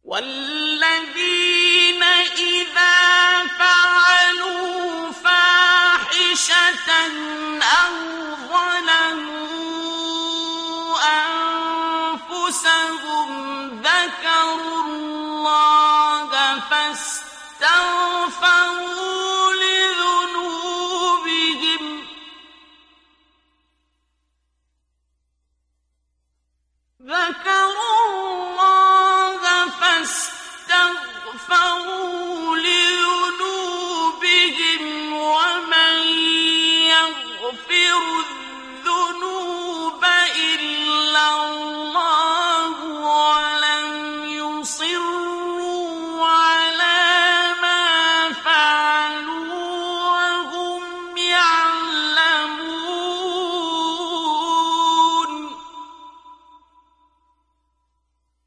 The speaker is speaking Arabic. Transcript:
والذين إذا فعلوا فاحشة أو ظلموا أنفسهم ذكروا الله فاستغفروا لذنوبهم